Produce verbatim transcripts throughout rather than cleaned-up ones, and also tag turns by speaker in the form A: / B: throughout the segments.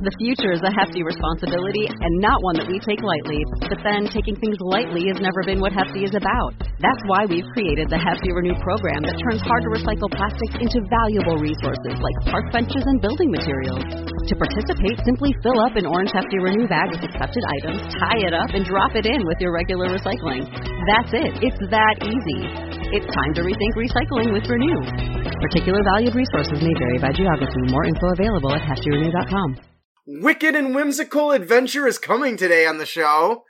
A: The future is a hefty responsibility and not one that we take lightly. But then, taking things lightly has never been what Hefty is about. That's why we've created the Hefty Renew program that turns hard-to-recycle plastics into valuable resources like park benches and building materials. To participate, simply fill up an orange Hefty Renew bag with accepted items, tie it up, and drop it in with your regular recycling. That's it. It's that easy. It's time to rethink recycling with Renew. Particular valued resources may vary by geography. More info available at hefty renew dot com.
B: Wicked and whimsical adventure is coming today on the show.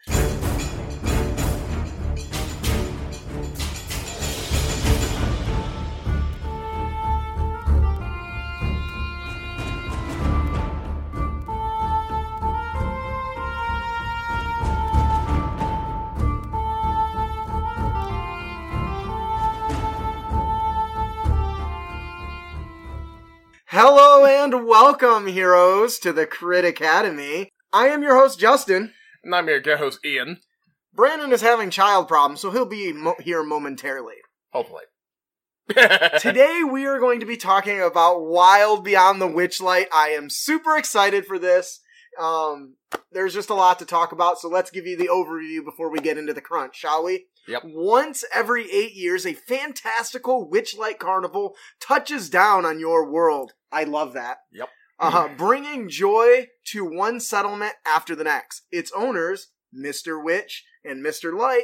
B: Hello and welcome, heroes, to the Crit Academy. I am your host, Justin.
C: And I'm your co-host, Ian.
B: Brandon is having child problems, so he'll be mo- here momentarily.
C: Hopefully.
B: Today we are going to be talking about Wild Beyond the Witchlight. I am super excited for this. Um, there's just a lot to talk about, so let's give you the overview before we get into the crunch, shall we?
C: Yep.
B: Once every eight years, a fantastical Witchlight Carnival touches down on your world. I love that.
C: Yep.
B: Uh, bringing joy to one settlement after the next. Its owners, Mister Witch and Mister Light,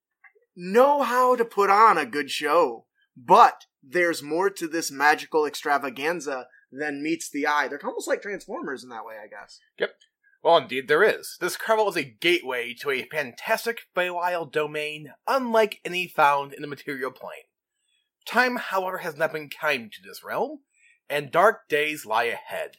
B: know how to put on a good show. But there's more to this magical extravaganza than meets the eye. They're almost like Transformers in that way, I guess.
C: Yep. Well, indeed there is. This carnival is a gateway to a fantastic Feywild domain unlike any found in the material plane. Time, however, has not been kind to this realm, and dark days lie ahead.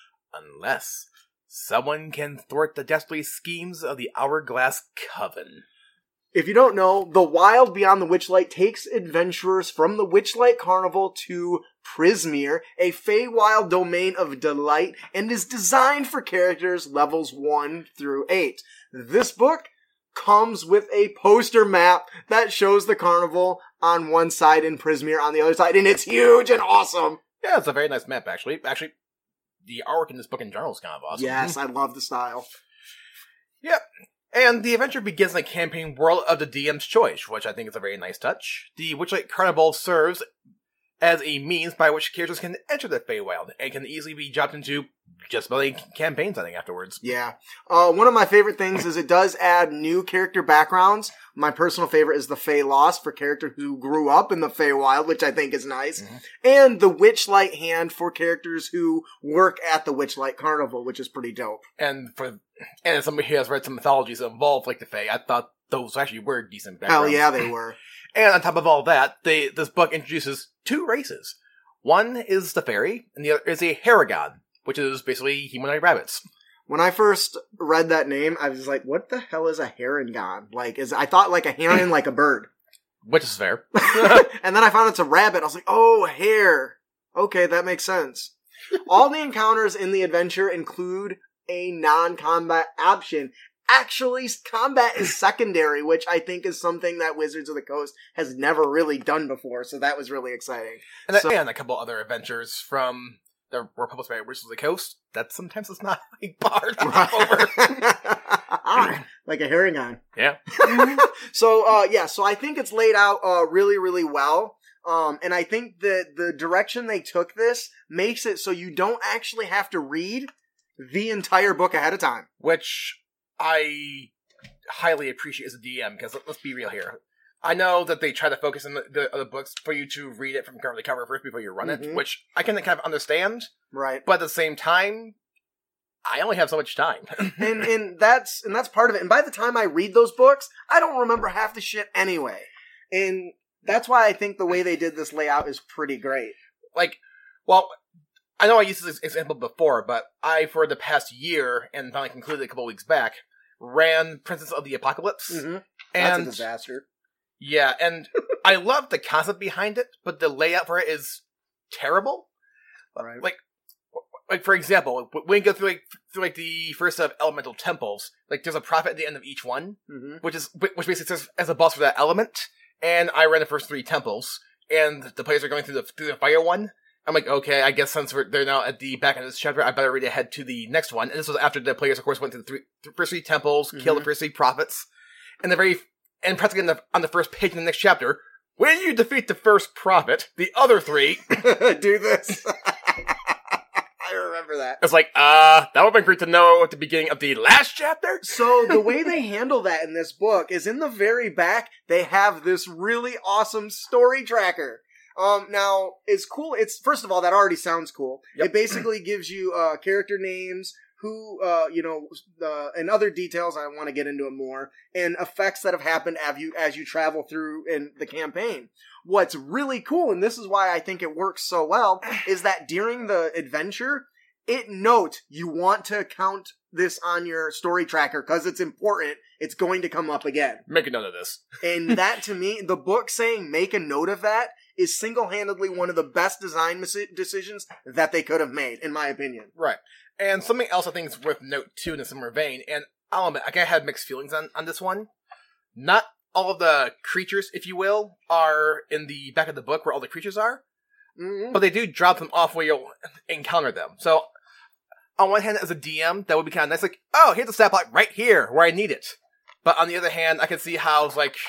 C: Unless someone can thwart the dastardly schemes of the Hourglass Coven.
B: If you don't know, the Wild Beyond the Witchlight takes adventurers from the Witchlight Carnival to Prismeer, a Feywild domain of delight, and is designed for characters levels one through eight. This book comes with a poster map that shows the carnival on one side and Prismeer on the other side, and it's huge and awesome.
C: Yeah, it's a very nice map, actually. Actually, the artwork in this book in general is kind of awesome.
B: Yes, I love the style.
C: Yep. And the adventure begins in the campaign world of the D M's choice, which I think is a very nice touch. The Witchlight Carnival serves as a means by which characters can enter the Feywild, and can easily be dropped into just about any campaigns, I think, afterwards.
B: Yeah. Uh, one of my favorite things is it does add new character backgrounds. My personal favorite is the Fey Lost for characters who grew up in the Feywild, which I think is nice. Mm-hmm. And the Witchlight Hand for characters who work at the Witchlight Carnival, which is pretty dope.
C: And for and as somebody who has read some mythologies that involve like the Fey, I thought those actually were decent backgrounds.
B: Hell yeah, they were.
C: And on top of all that, they this book introduces two races. One is the fairy, and the other is a Haragon, which is basically humanoid rabbits.
B: When I first read that name, I was like, what the hell is a Haragon? Like, is I thought like a heron, like a bird.
C: Which is fair.
B: And then I found it's a rabbit. I was like, oh, hare. Okay, that makes sense. All the encounters in the adventure include a non-combat option. Actually, combat is secondary, which I think is something that Wizards of the Coast has never really done before, so that was really exciting.
C: And,
B: so,
C: and a couple other adventures from that were published by Wizards of the Coast that sometimes it's not like barred over.
B: ah, like a Haragon.
C: Yeah.
B: so, uh, yeah, so I think it's laid out uh, really, really well. Um, and I think that the direction they took this makes it so you don't actually have to read the entire book ahead of time.
C: Which I highly appreciate as a D M, because let's be real here. I know that they try to focus on the, the other books for you to read it from cover to cover first before you run
B: mm-hmm.
C: it, which I can kind of understand.
B: Right.
C: But at the same time, I only have so much time.
B: and and that's and that's part of it. And by the time I read those books, I don't remember half the shit anyway. And that's why I think the way they did this layout is pretty great.
C: Like, well, I know I used this example before, but I, for the past year, and finally concluded a couple weeks back, ran Princess of the Apocalypse.
B: Mm-hmm.
C: And
B: that's a disaster.
C: Yeah, and I love the concept behind it, but the layout for it is terrible.
B: Right.
C: Like, like for example, when you go through like through like the first set of elemental temples, like there's a prophet at the end of each one,
B: mm-hmm.
C: which is which basically serves as a boss for that element. And I ran the first three temples, and the players are going through the through the fire one, I'm like, okay, I guess since we're, they're now at the back end of this chapter, I better read ahead to the next one. And this was after the players, of course, went to the three, th- first three temples, mm-hmm. killed the first three prophets, and the very, and practically on the, on the first page in the next chapter, when you defeat the first prophet, the other three
B: do this. I remember that.
C: It's like, uh, that would have been great to know at the beginning of the last chapter.
B: So the way they handle that in this book is in the very back, they have this really awesome story tracker. Um, now, it's cool. It's, first of all, that already sounds cool. Yep. It basically gives you, uh, character names, who, uh, you know, uh, and other details, I want to get into it more, and effects that have happened as you, as you travel through in the campaign. What's really cool, and this is why I think it works so well, is that during the adventure, it notes you want to count this on your story tracker because it's important. It's going to come up again.
C: Make a note of this.
B: And that, to me, the book saying make a note of that is single-handedly one of the best design mis- decisions that they could have made, in my opinion.
C: Right. And something else I think is worth note, too, in a similar vein, and I'll admit, I had mixed feelings on, on this one. Not all of the creatures, if you will, are in the back of the book where all the creatures are, mm-hmm. but they do drop them off where you'll encounter them. So, on one hand, as a D M, that would be kind of nice, like, oh, here's a stat block right here, where I need it. But on the other hand, I can see how, it's like,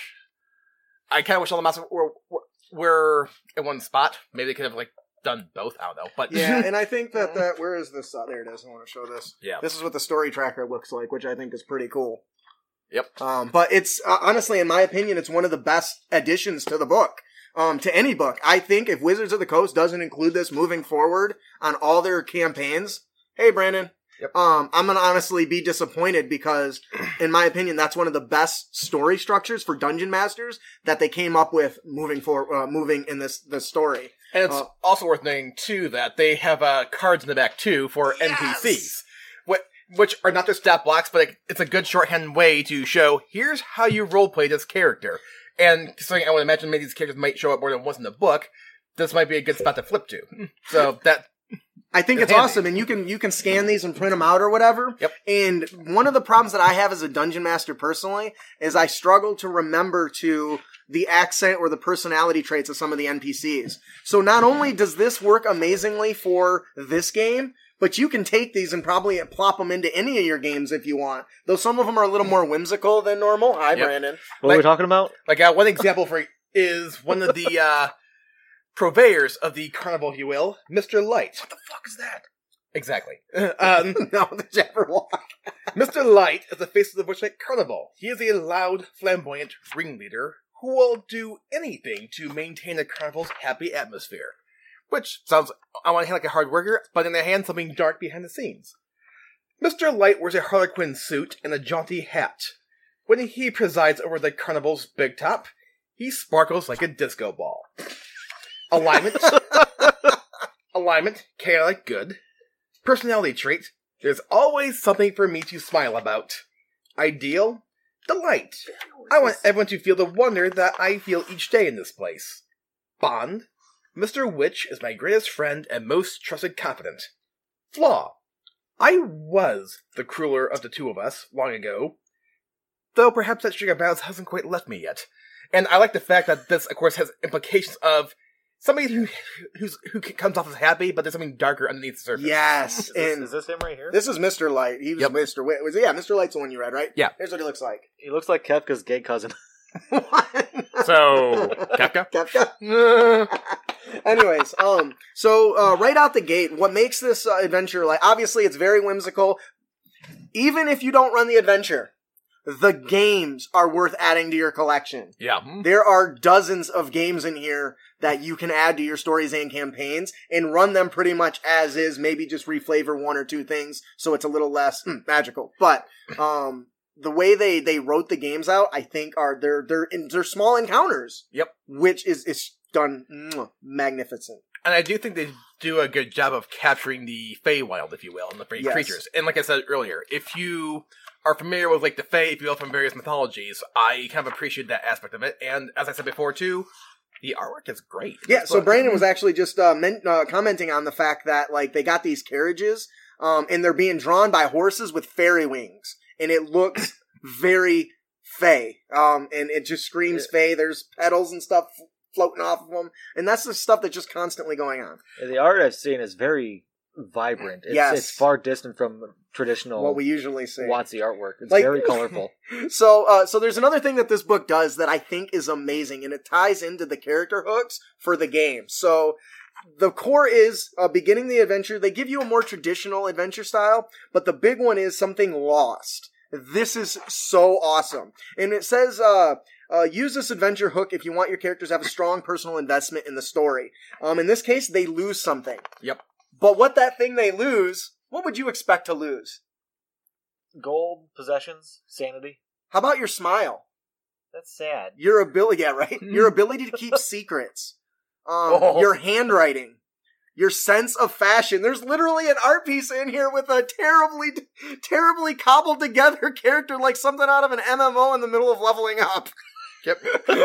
C: I kind of wish all the monsters were, were, were in one spot. Maybe they could have, like, done both, I don't know. But
B: yeah, and I think that, that where is this? Uh, there it is, I want to show this.
C: Yeah.
B: This is what the story tracker looks like, which I think is pretty cool.
C: Yep.
B: Um, but it's, uh, honestly, in my opinion, it's one of the best additions to the book. Um, to any book. I think if Wizards of the Coast doesn't include this moving forward on all their campaigns, hey, Brandon.
C: Yep.
B: Um, I'm gonna honestly be disappointed because, in my opinion, that's one of the best story structures for Dungeon Masters that they came up with moving for, uh, moving in this, this story.
C: And it's
B: uh,
C: also worth noting, too, that they have, uh, cards in the back, too, for
B: yes!
C: N P Cs. Which, which are not just stat blocks, but it's a good shorthand way to show, here's how you roleplay this character. And something I would imagine maybe these characters might show up more than once in the book, this might be a good spot to flip to. So that...
B: I think it's, it's awesome, and you can you can scan these and print them out or whatever.
C: Yep.
B: And one of the problems that I have as a dungeon master personally is I struggle to remember to the accent or the personality traits of some of the N P Cs. So not only does this work amazingly for this game, but you can take these and probably plop them into any of your games if you want. Though some of them are a little more whimsical than normal. Hi,
C: yep.
B: Brandon.
D: What
C: like,
D: are we talking about?
C: Like uh, one example for is one of the uh, purveyors of the carnival, if you will, Mister Light.
B: What the fuck is that?
C: Exactly. um,
B: no, the Jabberwock.
C: Mister Light is the face of the Witchlight Carnival. He is a loud, flamboyant ringleader who will do anything to maintain the carnival's happy atmosphere. Which sounds, on one hand, like a hard worker, but on the other hand, something dark behind the scenes. Mister Light wears a harlequin suit and a jaunty hat. When he presides over the carnival's big top, he sparkles like a disco ball. Alignment. Alignment, chaotic good. Personality trait, there's always something for me to smile about. Ideal, delight. I want everyone to feel the wonder that I feel each day in this place. Bond, Mister Witch is my greatest friend and most trusted confidant. Flaw, I was the crueler of the two of us long ago, though perhaps that string of battles hasn't quite left me yet. And I like the fact that this, of course, has implications of somebody who who's, who comes off as happy, but there's something darker underneath the surface.
B: Yes,
D: Is
B: and
D: this, is this him right here?
B: this is Mister Light. He was
C: Yep.
B: Mister Wit. Was yeah, Mister Light's the one you read, right?
C: Yeah.
B: Here's what he looks like.
D: He looks like Kefka's gay cousin.
C: So, Kefka?
B: Kefka. Anyways, um, so uh, right out the gate, what makes this uh, adventure like? Obviously, it's very whimsical. Even if you don't run the adventure, the games are worth adding to your collection.
C: Yeah.
B: There are dozens of games in here that you can add to your stories and campaigns and run them pretty much as is, maybe just reflavor one or two things so it's a little less hmm, magical. But um, the way they, they wrote the games out, I think are they're they're they're small encounters.
C: Yep.
B: Which is is done mwah, magnificent.
C: And I do think they do a good job of capturing the Feywild, if you will, and the Fey
B: Yes.
C: creatures. And like I said earlier, if you are familiar with like the Fey, if you will, from various mythologies, I kind of appreciate that aspect of it. And as I said before too, the artwork is great.
B: Yeah, so Brandon was actually just uh, men- uh, commenting on the fact that like they got these carriages, um, and they're being drawn by horses with fairy wings, and it looks very Fey, um, and it just screams Fey. There's petals and stuff floating off of them, and that's the stuff that's just constantly going on.
D: The art I've seen is very vibrant. It's,
B: yes.
D: it's far distant from traditional
B: what we usually see.
D: WotC artwork. It's
B: like,
D: very colorful.
B: So, uh, so there's another thing that this book does that I think is amazing, and it ties into the character hooks for the game. So, the core is uh, beginning the adventure. They give you a more traditional adventure style, but the big one is something lost. This is so awesome. And it says, uh, uh, use this adventure hook if you want your characters to have a strong personal investment in the story. Um, in this case, they lose something.
C: Yep.
B: But what that thing they lose, what would you expect to lose?
D: Gold, possessions, sanity.
B: How about your smile?
D: That's sad.
B: Your ability, yeah, right? Your ability to keep secrets. Um,
D: Oh.
B: Your handwriting. Your sense of fashion. There's literally an art piece in here with a terribly, terribly cobbled together character like something out of an M M O in the middle of leveling up.
C: Yep.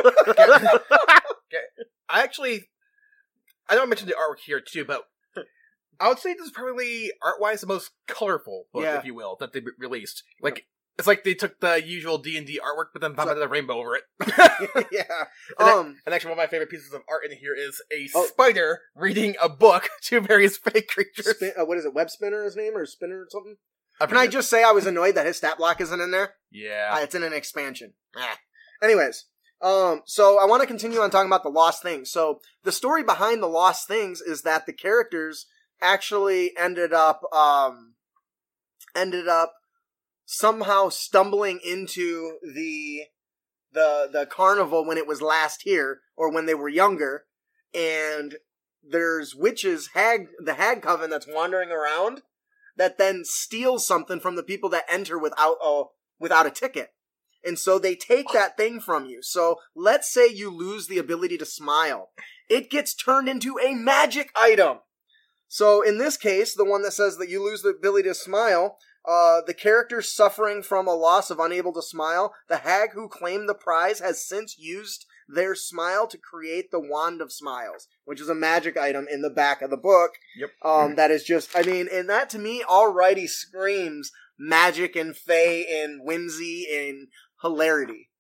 C: Okay. I actually, I know I mentioned the artwork here too, but I would say this is probably art-wise the most colorful book,
B: Yeah.
C: if you will, that they re- released. Like, it's like they took the usual D and D artwork, but then vomited a rainbow over it.
B: yeah.
C: And, that-
B: Um,
C: and actually, one of my favorite pieces of art in here is a
B: Oh.
C: spider reading a book to various fake creatures.
B: spin, uh, what is it? Web Spinner, his name, or Spinner or something?
C: I
B: Can I
C: forget.
B: just say I was annoyed that his stat block isn't in there?
C: Yeah.
B: Uh, it's in an expansion. Ah. Anyways, um, so I want to continue on talking about the Lost Things. So the story behind the Lost Things is that the characters actually ended up, um, ended up somehow stumbling into the the the carnival when it was last here, or when they were younger, and there's witches, hag, the hag coven that's wandering around that then steals something from the people that enter without a without a ticket. And so they take that thing from you. So let's say you lose the ability to smile. It gets turned into a magic item. So in this case, the one that says that you lose the ability to smile, uh, the character suffering from a loss of unable to smile, the hag who claimed the prize has since used their smile to create the Wand of Smiles, which is a magic item in the back of the book.
C: Yep.
B: Um, that is just, I mean, and that to me already screams magic and fae and whimsy and hilarity.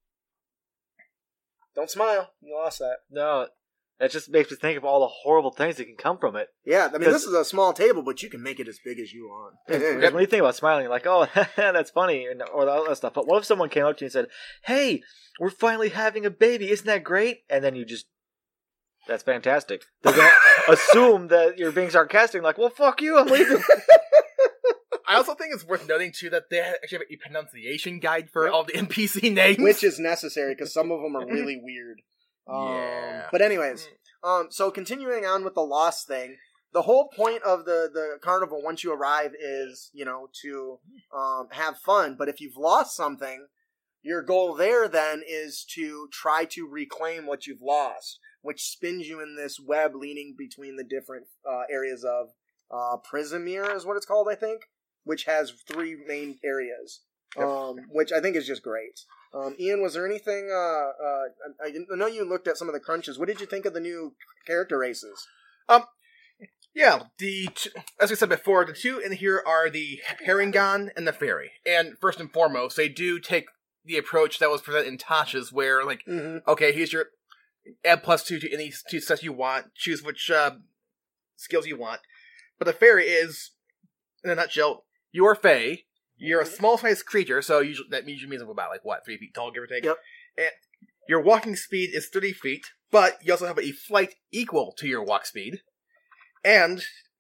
B: Don't smile. You lost that.
D: No, that just makes me think of all the horrible things that can come from it.
B: Yeah, I mean, this is a small table, but you can make it as big as you want.
D: Because when you think about smiling, you're like, oh, that's funny, and- or all that stuff. But what if someone came up to you and said, hey, we're finally having a baby, isn't that great? And then you just, that's fantastic. They're going to assume that you're being sarcastic, like, well, fuck you, I'm leaving.
C: I also think it's worth noting, too, that they actually have a pronunciation guide for
B: Yep.
C: all the N P C names.
B: Which is necessary, because some of them are really weird. Um,
C: Yeah.
B: But anyways, um, so continuing on with the Lost thing, the whole point of the, the carnival once you arrive is, you know, to um, have fun. But if you've lost something, your goal there then is to try to reclaim what you've lost, which spins you in this web leaning between the different uh, areas of uh, Prismere is what it's called, I think, which has three main areas, um, which I think is just great. Um, Ian, was there anything, uh, uh, I, I know you looked at some of the crunches. What did you think of the new character races?
C: Um, yeah, the t- as we said before, the two in here are the Herringon and the Fairy. And first and foremost, they do take the approach that was presented in Tasha's, where, like,
B: Mm-hmm.
C: okay, here's your add plus two to any two sets you want, choose which uh, skills you want. But the Fairy is, in a nutshell, you're Fae. You're a small-sized creature, so usually that usually means about, like, what, three feet tall, give or take?
B: Yep.
C: And your walking speed is thirty feet, but you also have a flight equal to your walk speed. And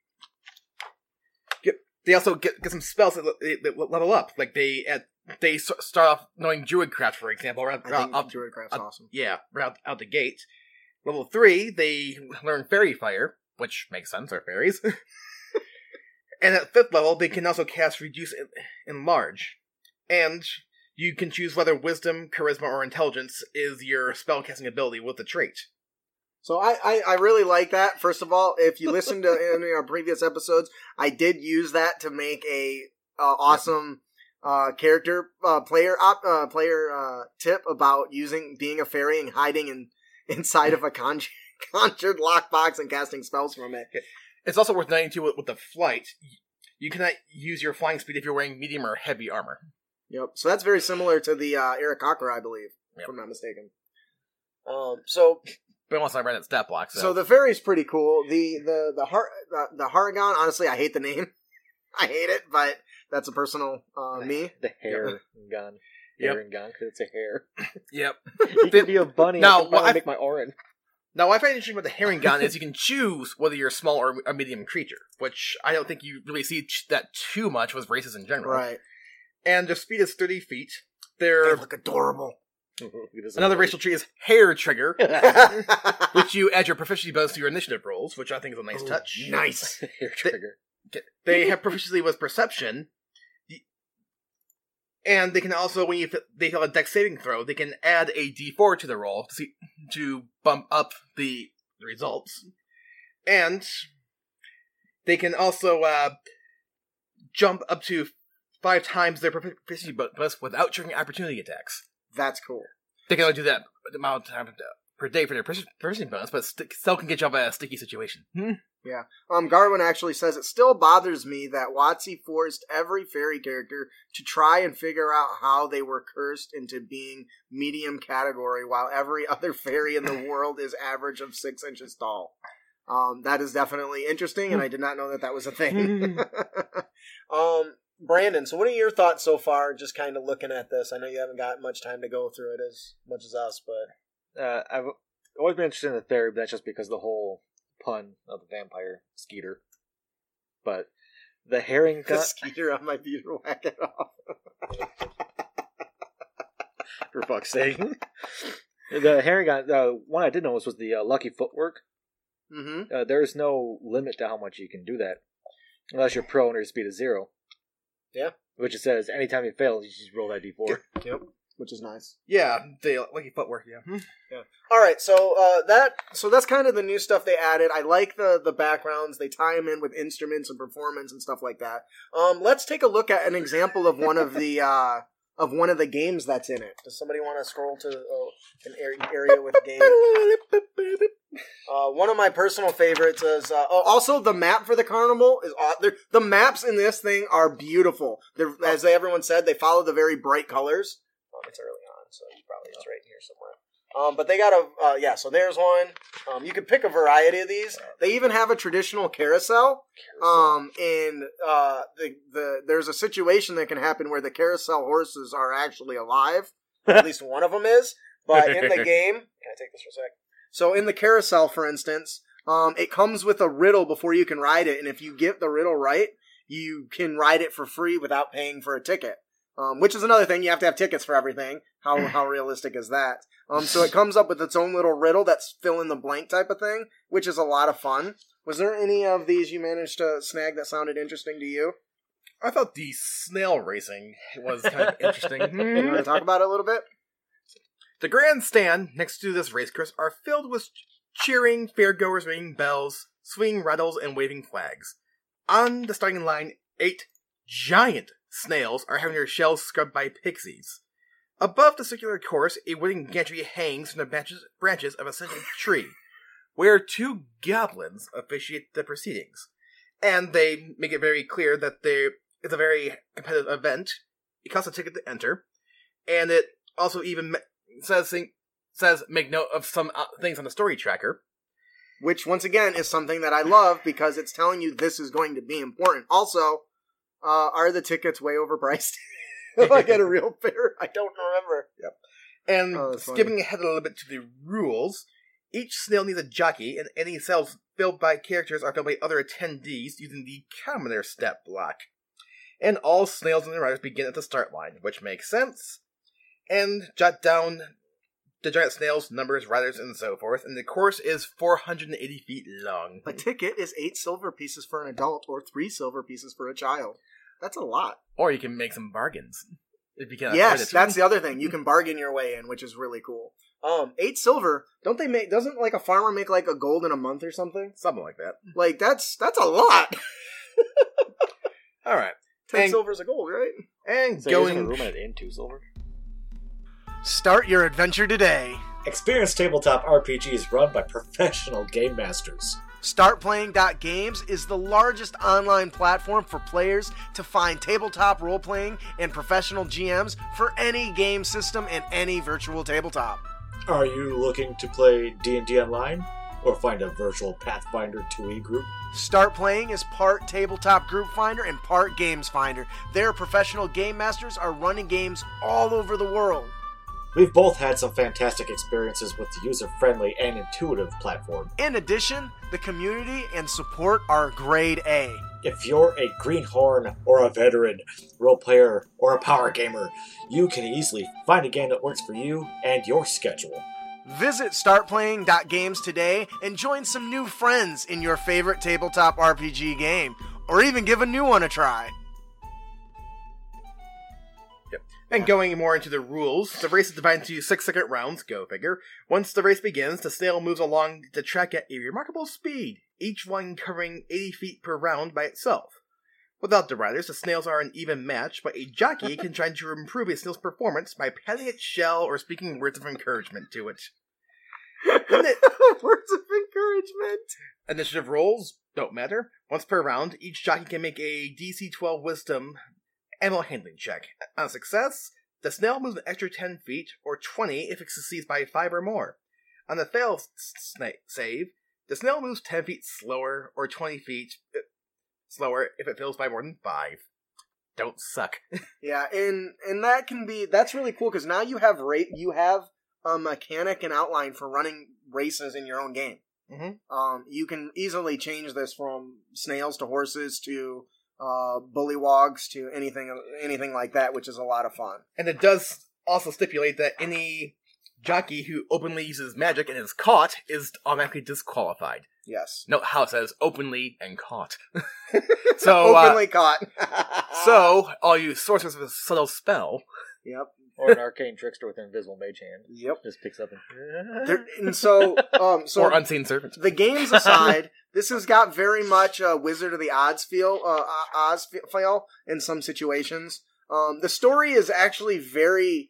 C: get, they also get, get some spells that, that, that level up. Like, they add, they s- start off knowing Druidcraft, for example. Right,
B: I think
C: out,
B: Druidcraft's
C: out-
B: awesome.
C: yeah, right out, out the gate. Level three, they learn Fairy Fire, which makes sense, they're fairies. And at fifth level, they can also cast Reduce and Enlarge. And you can choose whether Wisdom, Charisma, or Intelligence is your spellcasting ability with the trait.
B: So I, I, I really like that. First of all, if you listen to any of our previous episodes, I did use that to make a uh, awesome uh, character uh, player op, uh, player uh, tip about using being a fairy and hiding in inside of a conj- conjured lockbox and casting spells from it.
C: It's also worth noting, too, with, with the flight, you cannot use your flying speed if you're wearing medium or heavy armor.
B: Yep. So that's very similar to the uh, Aarakocra, I believe,
C: Yep.
B: if I'm not mistaken. Um. So
C: But once I ran that stat block, so,
B: So the fairy's pretty cool. The the the har the, the Haragon, honestly, I hate the name. I hate it, but that's a personal uh, me.
D: The hair gun.
C: Yep.
D: Hair and gun, because it's a hair.
C: Yep.
D: You could be a bunny.
C: Now,
D: I can finally
C: what I-
D: make my Orin.
C: Now, what I find interesting about the herring gun is you can choose whether you're a small or a medium creature, which I don't think you really see ch- that too much with races in general.
B: Right.
C: And their speed is thirty feet.
B: They
C: Their
B: look adorable.
C: another racial tree is hair trigger, which you add your proficiency bonus to your initiative rolls, which I think is a nice
B: Ooh,
C: touch.
B: Nice.
D: Hair trigger.
C: They have proficiency with perception, and they can also, when you f- they fail a dex saving throw, they can add a d four to the roll to see to bump up the, the results, and they can also uh, jump up to five times their proficiency bonus without triggering opportunity attacks.
B: That's cool.
C: They can only do that amount of time per day for their proficiency bonus, but st- still can get you out of a sticky situation. Hmm?
B: Yeah. Um, Garwin actually says, it still bothers me that WotC forced every fairy character to try and figure out how they were cursed into being medium category while every other fairy in the world is average of six inches tall. Um, that is definitely interesting, and I did not know that that was a thing. um, Brandon, so what are your thoughts so far, just kind of looking at this? I know you haven't got much time to go through it as much as us, but...
D: Uh, I've always been interested in the fairy, but that's just because the whole pun of the vampire Skeeter. But the herring gun...
B: Skeeter on my Peter, whack it off.
D: For fuck's sake. The herring gun, the one I did notice was the uh, lucky footwork.
B: Mm-hmm.
D: Uh, there's no limit to how much you can do that. Unless you're pro and your speed is zero.
B: Yeah.
D: Which it says, anytime you fail, you just roll that d four.
B: Yep. Which is nice.
C: Yeah, they lucky footwork. Yeah. Hmm.
B: Yeah. All right. So uh, that so that's kind of the new stuff they added. I like the the backgrounds. They tie them in with instruments and performance and stuff like that. Um, let's take a look at an example of one of the uh, of one of the games that's in it. Does somebody want to scroll to oh, an area with a game? Uh, one of my personal favorites is uh, oh, also the map for the carnival is aw- the maps in this thing are beautiful. They're, as everyone said, they follow the very bright colors. Um, it's early on, so you probably it's right here somewhere. Um, but they got a uh, yeah. So there's one. Um, you can pick a variety of these. They even have a traditional carousel. Um, and uh, the the there's a situation that can happen where the carousel horses are actually alive. At least one of them is. But in the game, can I take this for a sec? So in the carousel, for instance, um, it comes with a riddle before you can ride it, and if you get the riddle right, you can ride it for free without paying for a ticket. Um, which is another thing, you have to have tickets for everything. How how realistic is that? Um, so it comes up with its own little riddle that's fill in the blank type of thing, which is a lot of fun. Was there any of these you managed to snag that sounded interesting to you?
C: I thought the snail racing was kind of interesting.
B: You want to talk about it a little bit?
C: The grandstand next to this race course are filled with cheering fairgoers, ringing bells, swinging rattles, and waving flags. On the starting line, eight giant snails are having their shells scrubbed by pixies. Above the circular course, a wooden gantry hangs from the branches, branches of a central tree, where two goblins officiate the proceedings. And they make it very clear that they, it's a very competitive event. It costs a ticket to enter, and it also even says says make note of some uh, things on the story tracker.
B: Which, once again, is something that I love because it's telling you this is going to be important. Also, uh, are the tickets way overpriced? Like at a real fair? I don't remember.
C: Yep. And
B: Oh, that's
C: skipping
B: funny.
C: ahead a little bit to the rules, each snail needs a jockey, and any cells filled by characters are filled by other attendees using the commoner step block. And all snails and their riders begin at the start line, which makes sense. And jot down the giant snails, numbers, riders, and so forth. And the course is four hundred eighty feet long.
B: A ticket is eight silver pieces for an adult or three silver pieces for a child. That's a lot.
C: Or you can make some bargains. If you can afford
B: Yes,
C: it.
B: that's the other thing. You can bargain your way in, which is really cool. Um, eight silver. Don't they make? Doesn't like a farmer make like a gold in a month or something?
C: Something like that.
B: Like that's that's a lot.
C: All right.
B: Ten
C: And-
B: silver's a gold, right?
C: And
D: So you're using a
C: going...
D: room at in two silver?
B: Start your adventure today.
E: Experienced tabletop R P Gs run by professional game masters.
B: start playing dot games is the largest online platform for players to find tabletop role-playing and professional G Ms for any game system and any virtual tabletop.
E: Are you looking to play D and D online? Or find a virtual Pathfinder two E group?
B: Start Playing is part Tabletop Group Finder and part Games Finder. Their professional game masters are running games all over the world.
E: We've both had some fantastic experiences with the user-friendly and intuitive platform.
B: In addition, the community and support are grade A.
E: If you're a greenhorn or a veteran, role player, or a power gamer, you can easily find a game that works for you and your schedule.
B: Visit start playing dot games today and join some new friends in your favorite tabletop R P G game, or even give a new one a try.
C: Yep. And going more into the rules, the race is divided into six second rounds, go figure. Once the race begins, the snail moves along the track at a remarkable speed, each one covering eighty feet per round by itself. Without the riders, the snails are an even match, but a jockey can try to improve a snail's performance by patting its shell or speaking words of encouragement to it.
B: Words of encouragement.
C: Initiative rolls don't matter. Once per round, each jockey can make a D C twelve Wisdom animal handling check. On success, the snail moves an extra ten feet, or twenty if it succeeds by five or more. On the fail sna- save, the snail moves ten feet slower, or twenty feet uh, slower if it fails by more than five. Don't suck.
B: Yeah, and and that can be that's really cool because now you have ra- you have a mechanic and outline for running races in your own game.
C: Mm-hmm.
B: Um, you can easily change this from snails to horses to uh, bullywogs to anything anything like that, which is a lot of fun.
C: And it does also stipulate that any jockey who openly uses magic and is caught is automatically disqualified.
B: Yes.
C: Note how it says openly and caught. so,
B: openly
C: uh,
B: caught.
C: so, all you sorcerers with a subtle spell.
B: Yep.
D: Or an arcane trickster with an invisible mage hand.
B: Yep.
D: Just picks up and...
B: There, and so, um, so
C: or unseen servant.
B: The games aside, this has got very much a Wizard of the Oz feel, uh, Oz feel in some situations. Um, the story is actually very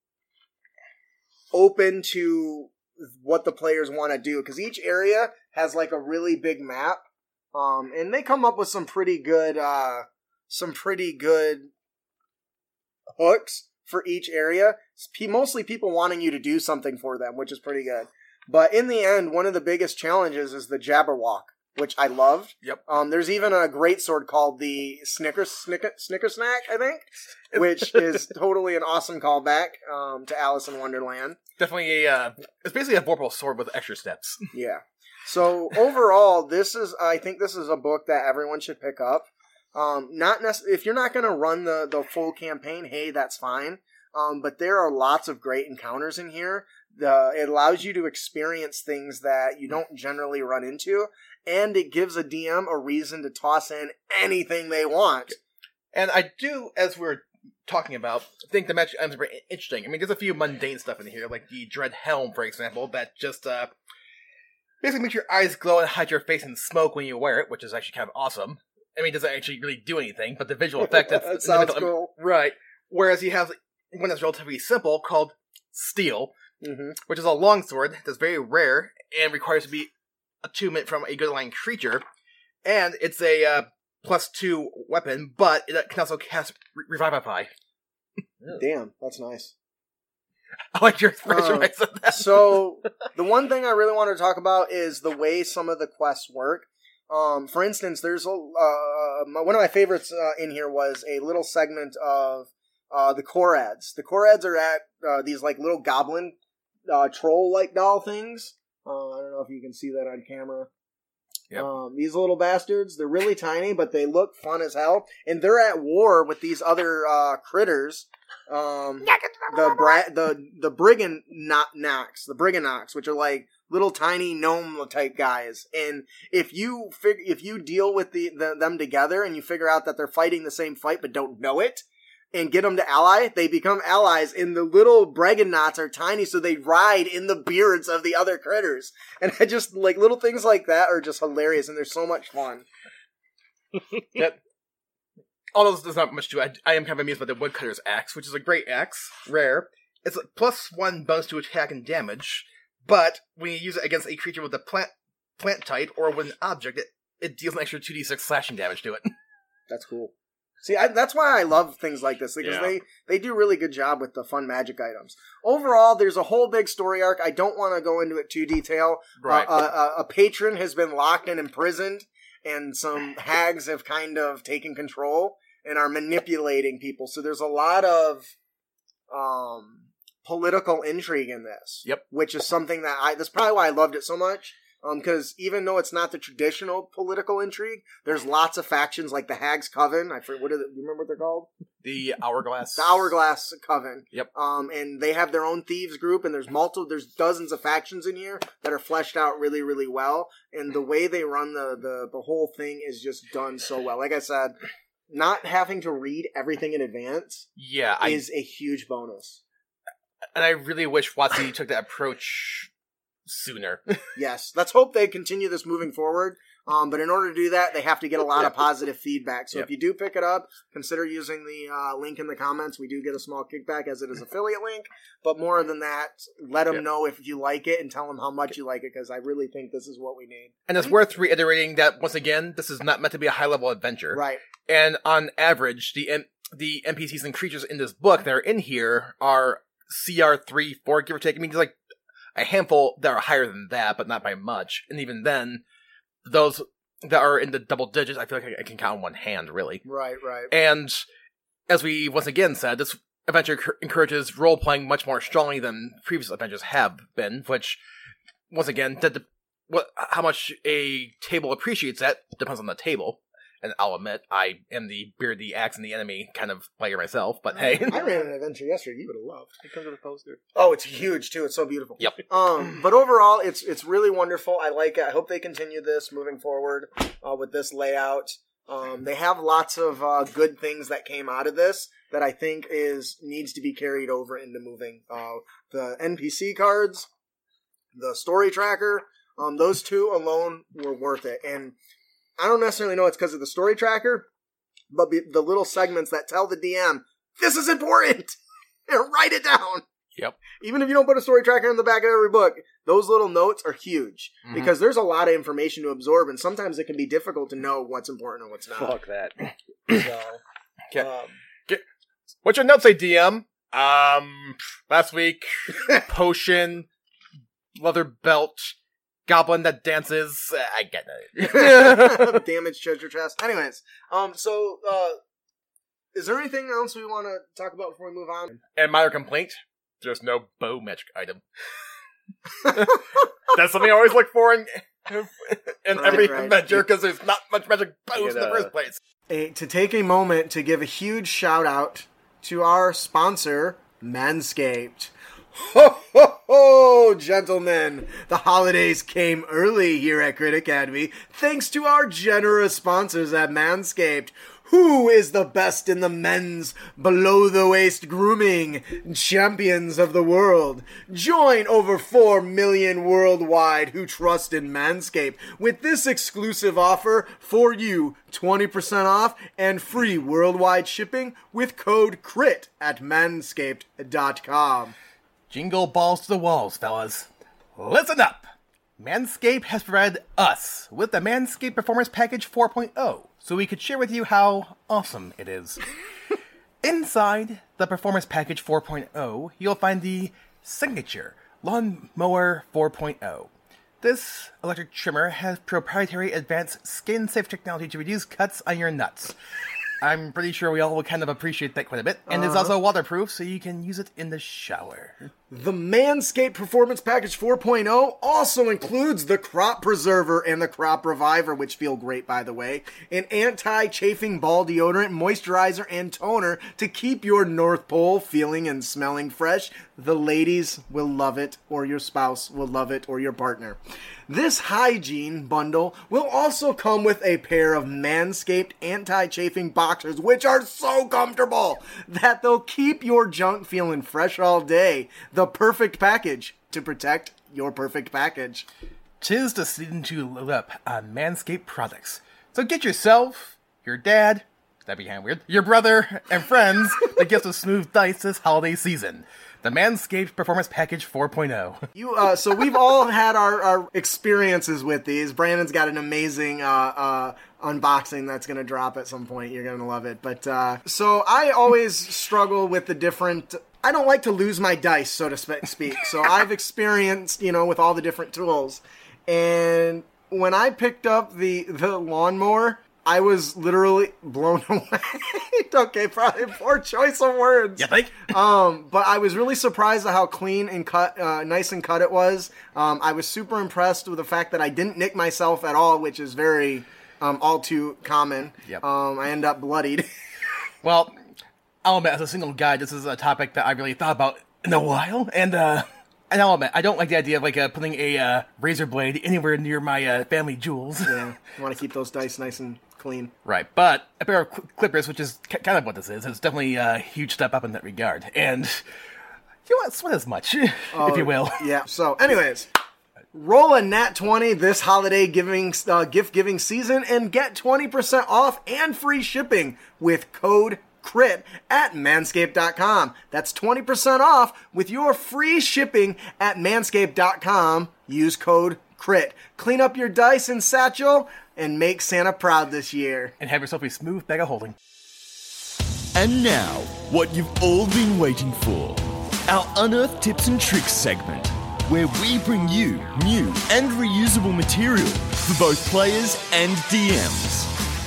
B: open to what the players want to do because each area has like a really big map, um, and they come up with some pretty good, uh, some pretty good hooks for each area. Mostly people wanting you to do something for them, which is pretty good. But in the end, one of the biggest challenges is the Jabberwock, which I loved.
C: Yep.
B: Um, there's even a great sword called the Snicker Snicker Snicker Snack, I think, which is totally an awesome callback um, to Alice in Wonderland.
C: Definitely a, uh, it's basically a Vorpal sword with extra steps.
B: Yeah. So overall, this is, I think this is a book that everyone should pick up. Um, not nec- if you're not going to run the, the full campaign, hey, that's fine. Um, but there are lots of great encounters in here. The, it allows you to experience things that you don't generally run into, and it gives a D M a reason to toss in anything they want.
C: And I do, as we're talking about, think the match ends very interesting. I mean, there's a few mundane stuff in here, like the Dread Helm, for example, that just uh, basically makes your eyes glow and hide your face in smoke when you wear it, which is actually kind of awesome. I mean, it doesn't actually really do anything, but the visual effect... That's,
B: that sounds
C: mental,
B: cool.
C: Right. Whereas you have one that's relatively simple called Steel,
B: Mm-hmm.
C: which is a longsword that's very rare and requires to be attunement from a good aligned creature. And it's a uh, plus two weapon, but it can also cast Re- Revivify.
B: Damn, that's nice.
C: I like your expression
B: Uh,
C: when I said that.
B: So, the one thing I really want to talk about is the way some of the quests work. Um, for instance, there's a, uh, my, one of my favorites uh, in here was a little segment of uh, the Korads. The Korads are at uh, these like little goblin uh, troll-like doll things. Uh, I don't know if you can see that on camera.
C: Yep.
B: Um, these little bastards, they're really tiny, but they look fun as hell. And they're at war with these other uh, critters. Um, the bra- the the brigand knocks, the brigand knocks, which are like little tiny gnome type guys. And if you fig- if you deal with the, the them together and you figure out that they're fighting the same fight but don't know it, and get them to ally, they become allies, and the little brigand knots are tiny, so they ride in the beards of the other critters. And I just, like, little things like that are just hilarious, and they're so much fun.
C: Yep. Although there's not much to it, I, I am kind of amused by the Woodcutter's Axe, which is a great axe, rare. It's a plus one bonus to attack and damage, but when you use it against a creature with a plant plant type or with an object, it, it deals an extra two d six slashing damage to it.
B: That's cool. See, I, that's why I love things like this, because
C: Yeah.
B: they, they do really good job with the fun magic items. Overall, there's a whole big story arc. I don't want to go into it too detail.
C: Right.
B: Uh, a, a patron has been locked and imprisoned, and some hags have kind of taken control and are manipulating people. So there's a lot of um, political intrigue in this.
C: Yep.
B: Which is something that I, that's probably why I loved it so much. Um, because even though it's not the traditional political intrigue, there's lots of factions like the Hags Coven. I forget, what is it? You remember what they're called?
C: The Hourglass.
B: The Hourglass Coven.
C: Yep.
B: Um, and they have their own thieves group, and there's multiple, there's dozens of factions in here that are fleshed out really, really well. And the way they run the, the, the whole thing is just done so well. Like I said, not having to read everything in advance
C: Yeah, I,
B: is a huge bonus.
C: and I really wish WotC took that approach sooner.
B: Yes, let's hope they continue this moving forward. Um, but in order to do that, they have to get a lot of positive feedback. So
C: Yep.
B: if you do pick it up, consider using the uh, link in the comments. We do get a small kickback as it is affiliate link. But more than that, let them
C: Yep.
B: know if you like it and tell them how much you like it, because I really think this is what we need.
C: And it's worth reiterating that, once again, this is not meant to be a high-level adventure.
B: Right.
C: And on average, the M- the N P Cs and creatures in this book that are in here are C R three, four, give or take. I mean, there's like a handful that are higher than that, but not by much. And even then, those that are in the double digits, I feel like I can count on one hand, really.
B: Right, right.
C: And as we once again said, this adventure cur- encourages role-playing much more strongly than previous adventures have been, which, once again, that the, what, how much a table appreciates that depends on the table. And I'll admit, I am the beard, the axe, and the enemy kind of player myself, but hey.
B: I ran an adventure yesterday you would have loved.
D: It comes with a poster.
B: Oh, it's huge too. It's so beautiful.
C: Yep.
B: Um, but overall, it's it's really wonderful. I like it. I hope they continue this moving forward uh, with this layout. Um, they have lots of uh, good things that came out of this that I think is needs to be carried over into moving. Uh, the N P C cards, the story tracker, um, those two alone were worth it. And I don't necessarily know it's because of the story tracker, but be, the little segments that tell the D M, this is important, and write it down.
C: Yep.
B: Even if you don't put a story tracker in the back of every book, those little notes are huge,
C: Mhm.
B: because there's a lot of information to absorb, and sometimes it can be difficult to know what's important and what's not.
D: Fuck that.
B: So,
C: Okay.
B: um,
C: What's your notes say, D M? Um, last week, potion, leather belt, goblin that dances. Uh, I get it.
B: damaged treasure chest. Anyways, um, so, uh, is there anything else we want to talk about before we move on?
C: And minor complaint, there's no bow magic item. That's something I always look for in, in
B: Right,
C: every
B: right.
C: adventure, because there's not much magic bows
D: You
C: in the
D: gotta-
C: first place.
B: A, to take a moment to give a huge shout out to our sponsor, Manscaped. Ho, ho, ho, gentlemen! The holidays came early here at Crit Academy, thanks to our generous sponsors at Manscaped. Who is the best in the men's below-the-waist grooming champions of the world? Join over four million worldwide who trust in Manscaped with this exclusive offer for you, twenty percent off and free worldwide shipping with code CRIT at manscaped dot com.
C: Jingle balls to the walls, fellas. Listen up! Manscaped has provided us with the Manscaped Performance Package four point oh, so we could share with you how awesome it is. Inside the Performance Package four point oh, you'll find the Signature Lawn Mower four point oh. This electric trimmer has proprietary advanced skin-safe technology to reduce cuts on your nuts. I'm pretty sure we all will kind of appreciate that quite a bit. And it's also waterproof, so you can use it in the shower.
B: The Manscaped Performance Package four point oh also includes the Crop Preserver and the Crop Reviver, which feel great, by the way, an anti-chafing ball deodorant, moisturizer, and toner to keep your North Pole feeling and smelling fresh. The ladies will love it, or your spouse will love it, or your partner. This hygiene bundle will also come with a pair of Manscaped anti-chafing boxers, which are so comfortable that they'll keep your junk feeling fresh all day. The perfect package to protect your perfect package.
C: Tis the season to load up on Manscaped products. So get yourself, your dad, that'd be kind of weird, your brother, and friends the gift of smooth dice this holiday season. The Manscaped Performance Package four point oh.
B: You, uh, so we've all had our, our experiences with these. Brandon's got an amazing uh, uh, unboxing that's going to drop at some point. You're going to love it. But uh, so I always struggle with the different. I don't like to lose my dice, so to speak. So I've experienced, you know, with all the different tools. And when I picked up the the lawnmower, I was literally blown away. Okay, probably poor choice of words.
C: You think?
B: Um, but I was really surprised at how clean and cut, uh, nice and cut it was. Um, I was super impressed with the fact that I didn't nick myself at all, which is very, um, all too common.
C: Yep.
B: Um, I end up bloodied.
C: Well, I'll admit, as a single guy, this is a topic that I really thought about in a while, and, uh... And I'll admit, I don't like the idea of like uh, putting a uh, razor blade anywhere near my uh, family jewels.
B: Yeah, you want to keep those dice nice and clean.
C: Right, but a pair of cl- clippers, which is c- kind of what this is, is definitely a huge step up in that regard. And you won't sweat as much,
B: Oh,
C: if you will.
B: Yeah, so anyways, roll a nat twenty this holiday giving uh, gift giving season and get twenty percent off and free shipping with code CRIT at manscaped dot com. That's twenty percent off with your free shipping at manscaped dot com. Use code CRIT. Clean up your dice and satchel and make Santa proud this year.
C: And have yourself a smooth bag of holding.
F: And now, what you've all been waiting for. Our Unearthed Tips and Tricks segment, where we bring you new and reusable material for both players and D Ms.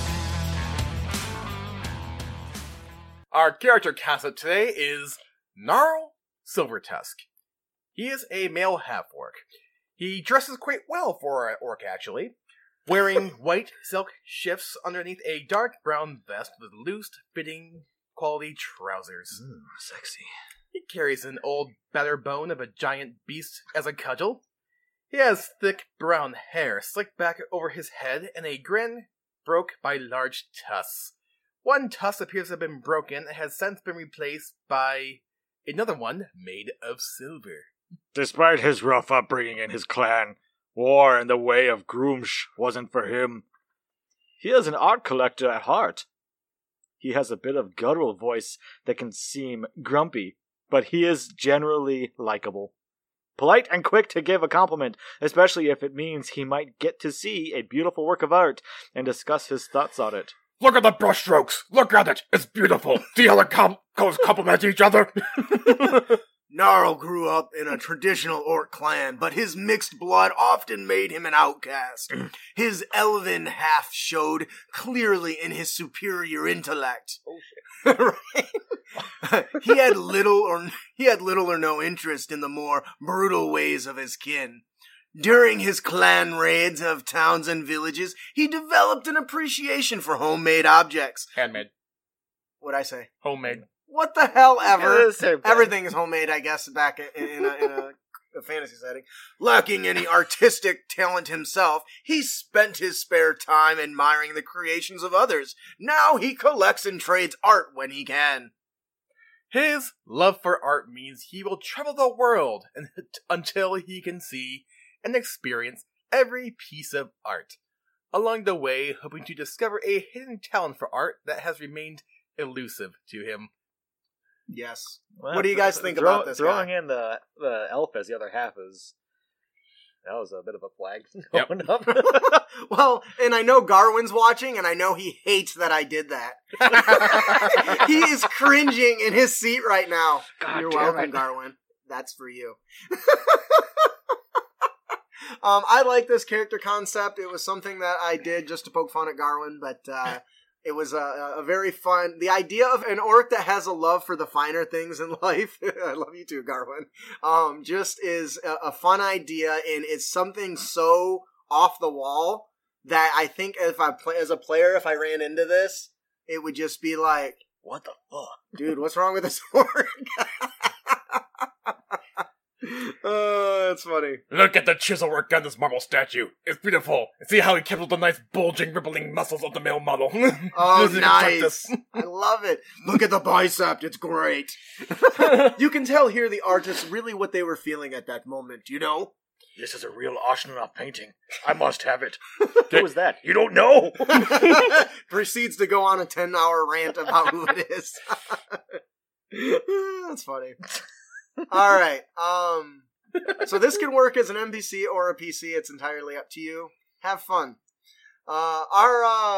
C: Our character concept today is Gnarl Silvertusk. He is a male half-orc. He dresses quite well for an orc, actually, wearing white silk shifts underneath a dark brown vest with loose-fitting quality trousers.
D: Ooh, sexy.
C: He carries an old batter bone of a giant beast as a cudgel. He has thick brown hair slicked back over his head and a grin broke by large tusks. One tusk appears to have been broken and has since been replaced by another one made of silver.
E: Despite his rough upbringing in his clan, war in the way of Groomsh wasn't for him.
D: He is an art collector at heart. He has a bit of guttural voice that can seem grumpy, but he is generally likable. Polite and quick to give a compliment, especially if it means he might get to see a beautiful work of art and discuss his thoughts on it.
C: Look at the brushstrokes! Look at it! It's beautiful! See how the com- colors complement each other?
B: Gnarl grew up in a traditional orc clan, but his mixed blood often made him an outcast. His elven half showed clearly in his superior intellect.
D: Oh shit.
B: Right? he had little or he had little or no interest in the more brutal ways of his kin. During his clan raids of towns and villages, he developed an appreciation for homemade objects.
C: Handmade.
B: What'd I say?
C: Homemade.
B: What the hell ever?
D: Yeah, the same thing.
B: Everything is homemade, I guess, back in, in, a, in a, a fantasy setting. Lacking any artistic talent himself, he spent his spare time admiring the creations of others. Now he collects and trades art when he can.
C: His love for art means he will travel the world and, until he can see and experience every piece of art. Along the way, hoping to discover a hidden talent for art that has remained elusive to him.
B: Yes.
D: Well,
B: What do you guys think
D: throw,
B: about this
D: Throwing
B: guy?
D: in the, the elf as the other half is... That was a bit of a flag
C: Yep.
D: going up.
B: Well, and I know Garwin's watching, and I know he hates that I did that. He is cringing in his seat right now.
D: God
B: You're
D: damn
B: welcome,
D: it.
B: Garwin. That's for you. um, I like this character concept. It was something that I did just to poke fun at Garwin, but uh, it was a, a very fun... The idea of an orc that has a love for the finer things in life, I love you too, Garwin, um, just is a, a fun idea, and it's something so off the wall that I think if I play as a player, if I ran into this, it would just be like, what the fuck? Dude, what's wrong with this orc? Oh, that's funny.
C: Look at the chisel work on this marble statue. It's beautiful. See how he kept with the nice bulging, rippling muscles of the male model.
B: Oh,
C: This is
B: nice.
C: this.
B: I love it. Look at the bicep. It's great. You can tell here the artists really what they were feeling at that moment, you know?
E: This is a real Ashnanoth painting. I must have it.
D: Who was that?
E: You don't know?
B: Proceeds to go on a ten-hour rant about who it is. That's funny. All right. Um. So this can work as an N P C or a P C. It's entirely up to you. Have fun. Uh, our uh,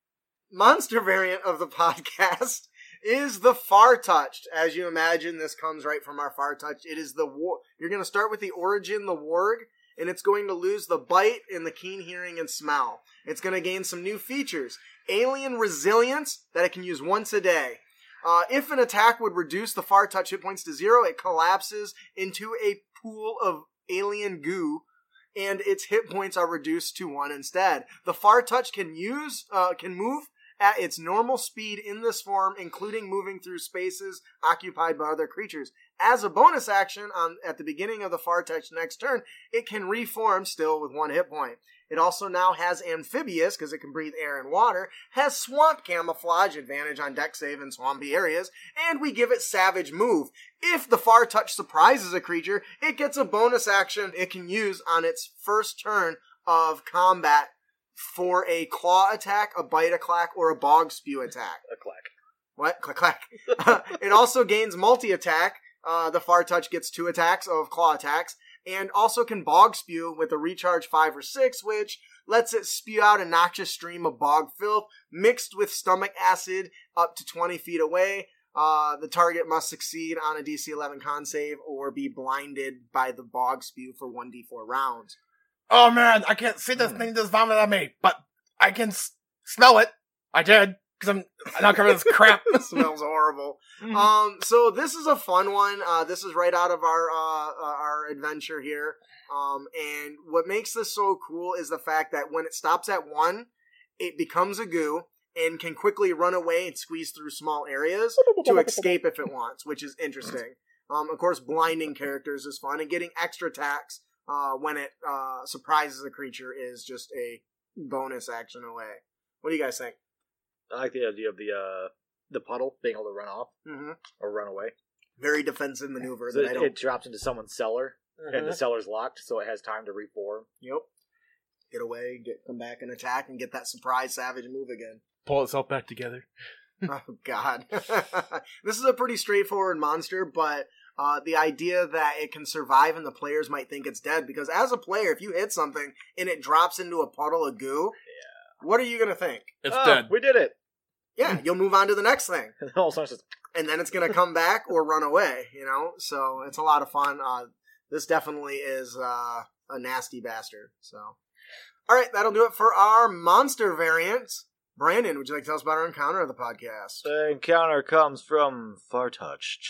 B: monster variant of the podcast is the Far-Touched. As you imagine, this comes right from our Far-Touched. It is the war. You're going to start with the origin, the warg, and it's going to lose the bite and the keen hearing and smell. It's going to gain some new features. Alien resilience that it can use once a day. Uh, if an attack would reduce the Far-Touched hit points to zero, it collapses into a pool of alien goo, and its hit points are reduced to one instead. The Far-Touched can use, uh, can move at its normal speed in this form, including moving through spaces occupied by other creatures. As a bonus action, on at the beginning of the Far-Touched next turn, it can reform still with one hit point. It also now has amphibious, because it can breathe air and water, has swamp camouflage, advantage on deck save in swampy areas, and we give it savage move. If the Far-Touched surprises a creature, it gets a bonus action it can use on its first turn of combat for a claw attack, a bite a clack, or a bog spew attack.
D: A clack.
B: What? Clack clack. It also gains multi-attack. Uh, the Far-Touched gets two attacks of claw attacks, and also can bog spew with a recharge five or six, which lets it spew out a noxious stream of bog filth mixed with stomach acid up to twenty feet away. Uh, the target must succeed on a D C eleven con save or be blinded by the bog spew for one d four rounds.
C: Oh man, I can't see this thing just vomit on me, but I can s- smell it. I did, because I'm not covered in this crap.
B: It smells horrible. Um, so this is a fun one. Uh, this is right out of our uh, uh, our adventure here. Um, and what makes this so cool is the fact that when it stops at one, it becomes a goo and can quickly run away and squeeze through small areas to escape if it wants, which is interesting. Um, of course, blinding characters is fun, and getting extra attacks uh, when it uh, surprises a creature is just a bonus action away. What do you guys think?
D: I like the idea of the uh, the puddle being able to run off
B: Mm-hmm.
D: or run away.
B: Very defensive maneuver.
D: So
B: that I
D: it,
B: don't...
D: it drops into someone's cellar,
B: Mhm.
D: and the cellar's locked, so it has time to reform.
B: Yep. Get away, get come back and attack, and get that surprise savage move again.
C: Pull itself back together.
B: Oh, God. This is a pretty straightforward monster, but uh, the idea that it can survive and the players might think it's dead, because as a player, if you hit something and it drops into a puddle of goo, yeah. What are you going to think?
C: It's
D: Oh,
C: dead.
D: We did it!
B: Yeah, you'll move on to the next thing.
D: And all of a sudden it's just,
B: And then it's going to come back or run away, you know? So it's a lot of fun. Uh, this definitely is uh, a nasty bastard. So, all right, that'll do it for our monster variants. Brandon, would you like to tell us about our encounter of the podcast?
D: the encounter comes from Far-Touched.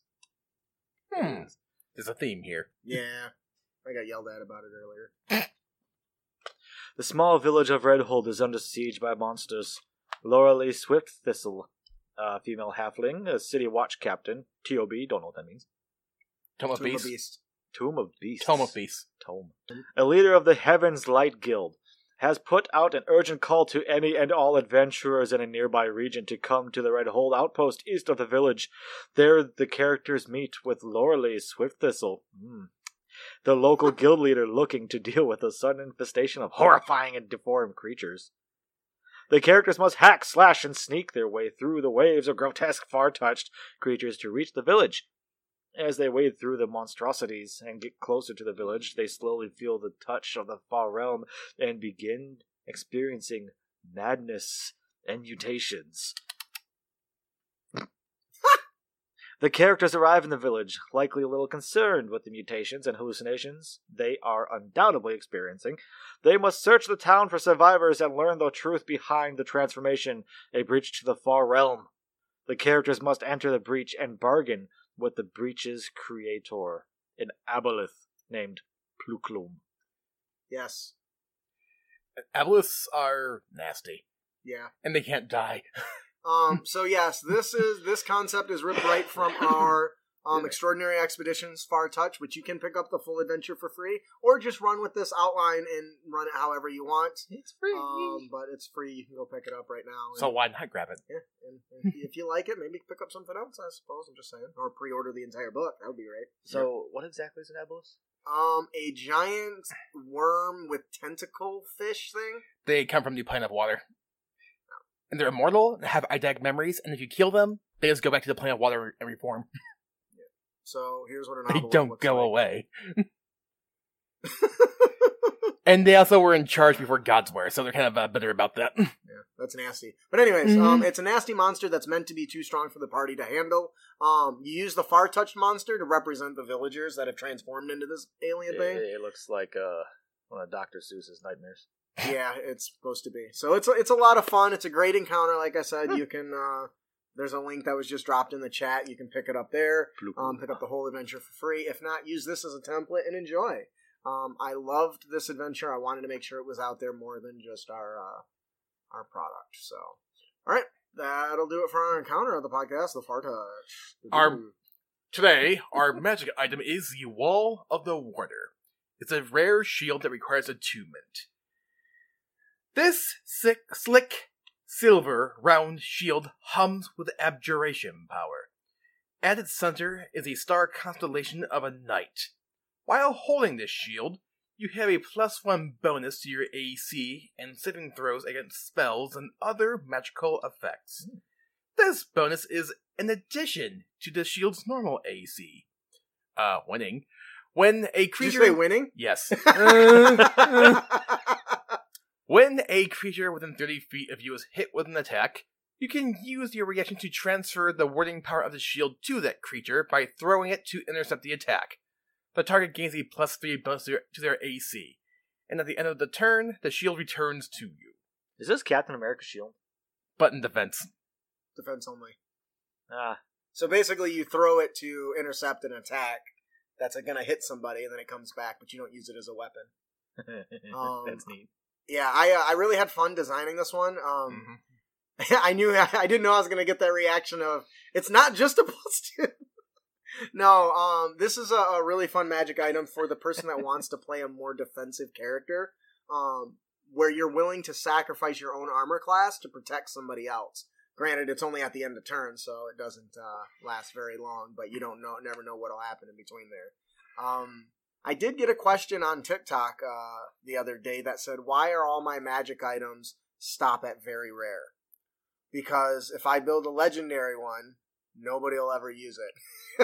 C: Hmm. There's a theme here.
B: Yeah, I got yelled at about it earlier.
D: The small village of Redhold is under siege by monsters. Laura Lee Swift Thistle, a female halfling, a city watch captain, T O B, don't know what that means.
C: Tome of
B: Tomb of
C: Beasts.
B: Beast.
D: Tomb of Beasts.
C: Tome of Beasts.
D: Tome. A leader of the Heaven's Light Guild has put out an urgent call to any and all adventurers in a nearby region to come to the Redhold outpost east of the village. There the characters meet with Lauralee Swift-Thistle, mm. the local guild leader looking to deal with a sudden infestation of horrifying and deformed creatures. The characters must hack, slash, and sneak their way through the waves of grotesque, far-touched creatures to reach the village. As they wade through the monstrosities and get closer to the village, they slowly feel the touch of the far realm and begin experiencing madness and mutations. The characters arrive in the village, likely a little concerned with the mutations and hallucinations they are undoubtedly experiencing. They must search the town for survivors and learn the truth behind the transformation, a breach to the far realm. The characters must enter the breach and bargain with the breach's creator, an aboleth named Pluklum.
B: Yes.
C: Aboleths are nasty.
B: Yeah.
C: And they can't die.
B: Um, so yes, this is this concept is ripped right from our um, Extraordinary Expeditions Far-Touched, which you can pick up the full adventure for free, or just run with this outline and run it however you want.
D: It's free.
B: Um, but it's free. You can go pick it up right now.
C: So
B: And,
C: why not grab it?
B: yeah, and, and if you like it, maybe pick up something else. I suppose I'm just saying, or pre-order the entire book. That would be great.
D: So, what exactly is an aboleth?
B: Um, a giant worm with tentacle fish thing.
C: They come from the plane of water. And they're immortal and have eidetic memories, and if you kill them, they just go back to the plane of water and reform.
B: So here's what an
C: They
B: obelisk
C: don't
B: looks
C: go
B: like.
C: away. And they also were in charge before Godswear, so they're kind of uh, bitter about that.
B: Yeah, that's nasty. But anyways,
C: Mhm.
B: um, it's a nasty monster that's meant to be too strong for the party to handle. Um, you use the far-touched monster to represent the villagers that have transformed into this alien
D: It,
B: thing.
D: it looks like uh, one of Doctor Seuss's nightmares.
B: Yeah, it's supposed to be. So it's a, it's a lot of fun. It's a great encounter. Like I said, you can. Uh, there's a link that was just dropped in the chat. You can pick it up there. Um, pick up the whole adventure for free. If not, use this as a template and enjoy. Um, I loved this adventure. I wanted to make sure it was out there more than just our uh, our product. So, all right, that'll do it for our encounter of the podcast, the Far Touch.
C: Our- Today, our magic item is the Wall of the Warder. It's a rare shield that requires attunement. This sick, slick, silver, round shield hums with abjuration power. At its center is a star constellation of a knight. While holding this shield, you have a plus one bonus to your A C and saving throws against spells and other magical effects. This bonus is in addition to the shield's normal A C. Uh, winning. When a
B: Did
C: creature...
B: you say winning?
C: Yes. Uh, when a creature within thirty feet of you is hit with an attack, you can use your reaction to transfer the warding power of the shield to that creature by throwing it to intercept the attack. The target gains a plus three bonus to their, to their A C, and at the end of the turn, the shield returns to you.
D: Is this Captain America's shield?
C: Button defense.
B: Defense only.
D: Ah,
B: So basically, you throw it to intercept an attack that's going to hit somebody, and then it comes back, but you don't use it as a weapon. Um,
D: that's neat.
B: Yeah, I uh, I really had fun designing this one. Um,
C: Mhm.
B: I knew I didn't know I was going to get that reaction of it's not just a plus two. No, um, this is a, a really fun magic item for the person that wants to play a more defensive character, um, where you're willing to sacrifice your own armor class to protect somebody else. Granted, it's only at the end of turn, so it doesn't uh, last very long, but you don't know, never know what'll happen in between there. Um, I did get a question on TikTok uh, the other day that said, why are all my magic items stop at very rare? Because if I build a legendary one, nobody will ever use it.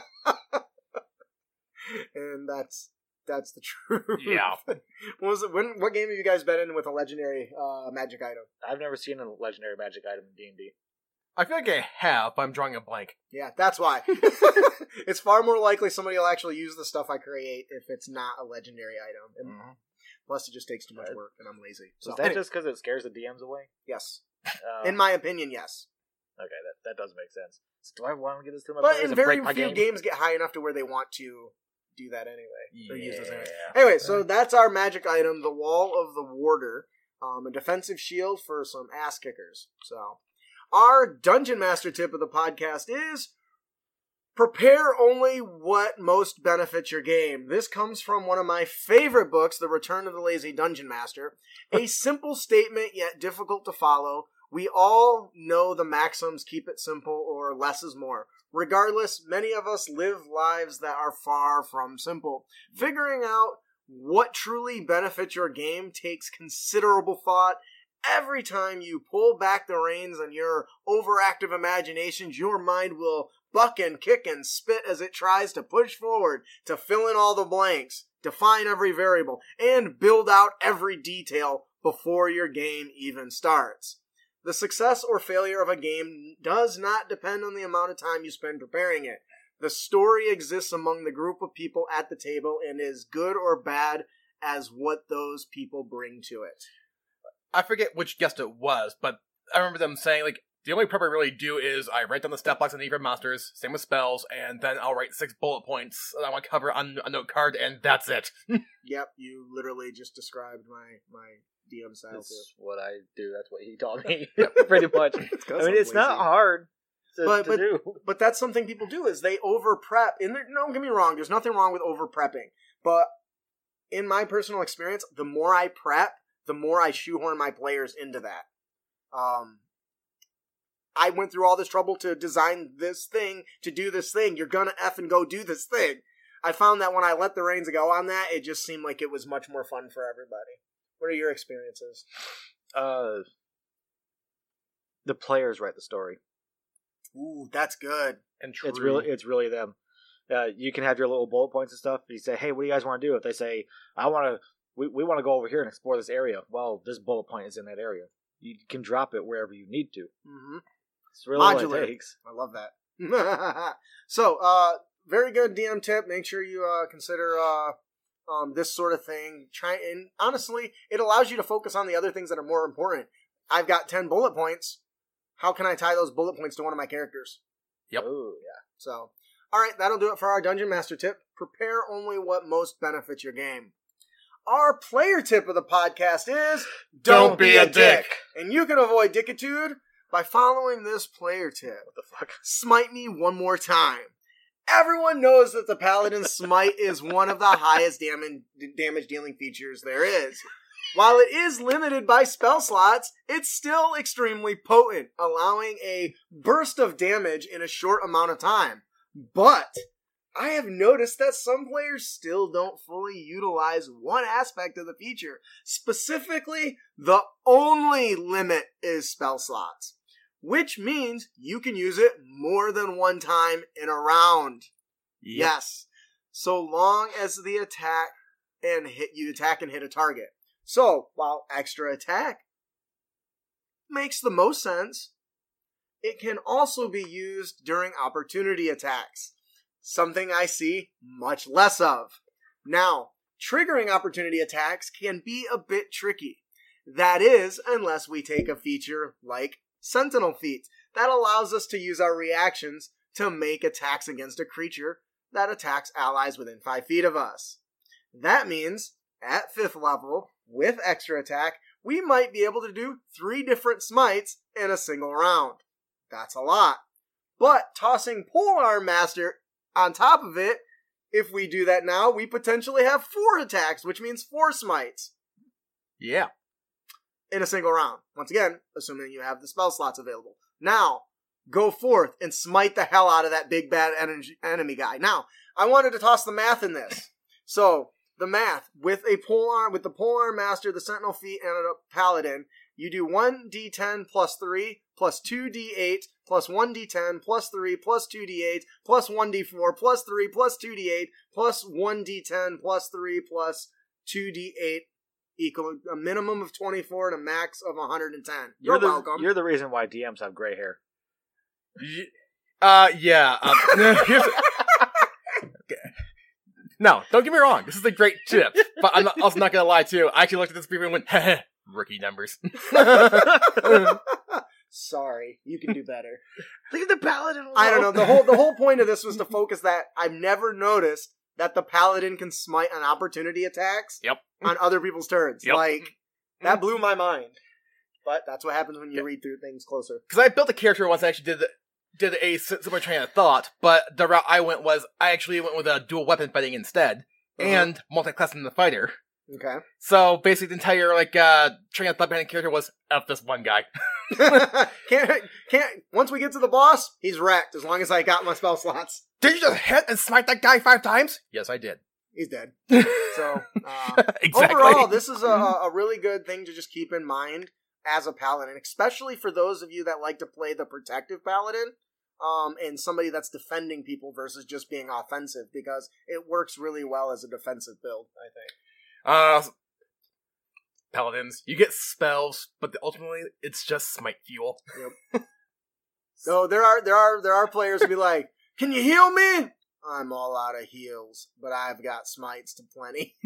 B: And that's that's the truth.
C: Yeah.
B: What was it? When? What game have you guys been in with a legendary uh, magic item?
D: I've never seen a legendary magic item in D and D.
C: I feel like I have, but I'm drawing a blank.
B: Yeah, that's why. It's far more likely somebody will actually use the stuff I create if it's not a legendary item. And
C: Mhm.
B: plus, it just takes too much
D: Right.
B: work, and I'm lazy.
D: So
B: So
D: is that
B: anyway,
D: just because it scares the D Ms away?
B: yes,
D: Uh,
B: in my opinion, yes.
D: okay, that, that does make sense. So do I want to get this to my
B: But
D: players
B: in
D: and
B: very
D: break my
B: few
D: game?
B: games get high enough to where they want to do that anyway. Or use those anyway.
C: Yeah.
B: Anyway, so that's our magic item, the Wall of the Warder. Um, a defensive shield for some ass kickers. So, our Dungeon Master tip of the podcast is prepare only what most benefits your game. This comes from one of my favorite books, The Return of the Lazy Dungeon Master. A simple statement, yet difficult to follow. We all know the maxims, keep it simple or less is more. Regardless, many of us live lives that are far from simple. Figuring out what truly benefits your game takes considerable thought. Every time you pull back the reins on your overactive imaginations, your mind will buck and kick and spit as it tries to push forward, to fill in all the blanks, define every variable, and build out every detail before your game even starts. The success or failure of a game does not depend on the amount of time you spend preparing it. The story exists among the group of people at the table and is good or bad as what those people bring to it.
C: I forget which guest it was, but I remember them saying, like, the only prep I really do is I write down the stat blocks I need for monsters, same with spells, and then I'll write six bullet points that I want to cover on a note card, and that's it.
B: Yep, you literally just described my, my D M style
D: That's
B: too.
D: what I do. That's what he taught me. Pretty much. I mean,
B: I'm
D: it's not
B: lazy.
D: hard to,
B: But-
D: to
B: but-
D: do.
B: But that's something people do is they over prep. And there, don't get me wrong, there's nothing wrong with over prepping. But in my personal experience, the more I prep, the more I shoehorn my players into that. Um, I went through all this trouble to design this thing, to do this thing. You're gonna F and go do this thing. I found that when I let the reins go on that, it just seemed like it was much more fun for everybody. What are your experiences?
D: Uh, the players write the story.
B: Ooh, that's good.
C: And true.
D: It's really, it's really them. uh, you can have your little bullet points and stuff. You say, hey, what do you guys want to do? If they say, I want to, we, we want to go over here and explore this area. Well, this bullet point is in that area. You can drop it wherever you need to.
B: Mm-hmm.
D: It's really
B: Modular.
D: what it takes.
B: I love that. So, uh, very good D M tip. Make sure you uh, consider uh, um, this sort of thing. Try and honestly, it allows you to focus on the other things that are more important. I've got ten bullet points. How can I tie those bullet points to one of my characters?
C: Yep.
D: Ooh, yeah.
B: So, all right, that'll do it for our Dungeon Master tip. Prepare only what most benefits your game. Our player tip of the podcast is
C: Don't be a dick.
B: And you can avoid dickitude by following this player tip.
D: What the fuck?
B: Smite me one more time. Everyone knows that the Paladin Smite is one of the highest damage, damage dealing features there is. While it is limited by spell slots, it's still extremely potent, allowing a burst of damage in a short amount of time. But I have noticed that some players still don't fully utilize one aspect of the feature. Specifically, the only limit is spell slots, which means you can use it more than one time in a round.
C: Yep.
B: Yes, so long as the attack and hit you attack and hit a target. So, while extra attack makes the most sense, it can also be used during opportunity attacks, something I see much less of. Now, triggering opportunity attacks can be a bit tricky. That is, unless we take a feature like Sentinel Feat that allows us to use our reactions to make attacks against a creature that attacks allies within five feet of us. That means, at fifth level, with extra attack, we might be able to do three different smites in a single round. That's a lot. But tossing Polearm Master on top of it, if we do that now, we potentially have four attacks, which means four smites
C: Yeah.
B: in a single round. Once again, assuming you have the spell slots available. Now, go forth and smite the hell out of that big bad en- enemy guy. Now, I wanted to toss the math in this. So, the math, with a polearm, with the Polearm Master, the Sentinel Feat, and a Paladin, you do one d ten plus three, plus two d eight, plus one d ten, plus three, plus two d eight, plus one d four, plus three, plus two d eight, plus one d ten, plus three, plus two d eight, equal a minimum of twenty-four and a max of one hundred ten. You're,
D: You're the,
B: welcome.
D: You're the reason why D Ms have gray hair.
C: Y- Uh, yeah. Um, here's okay. No, don't get me wrong. This is a great tip, but I'm not, also not gonna lie too. I actually looked at this briefly and went, heh, rookie numbers.
B: Sorry, you can do better.
D: Look at the Paladin.
B: I don't know. The whole the whole point of this was to focus that I've never noticed that the Paladin can smite on opportunity attacks
C: Yep.
B: on other people's turns.
C: Yep.
B: Like, that blew my mind. But that's what happens when you
C: Yep.
B: read through things closer.
C: Because I built a character once. I actually did the, did a similar train of thought, but the route I went was I actually went with a dual weapon fighting instead,
B: Uh-huh.
C: and multi-classing the fighter.
B: Okay.
C: So basically, the entire like uh, train of thought behind the character was F this one guy.
B: can't, can't, once we get to the boss, he's wrecked as long as I got my spell slots.
C: Did you just hit and smite that guy five times? Yes, I did.
B: He's dead. So, uh,
C: Exactly.
B: overall, this is a, a really good thing to just keep in mind as a paladin, especially for those of you that like to play the protective paladin, um, and somebody that's defending people versus just being offensive, because it works really well as a defensive build, I think.
C: Uh, paladins, you get spells, but ultimately it's just smite fuel.
B: So there are there are there are players who be like, "Can you heal me?" I'm all out of heals, but I've got smites to plenty.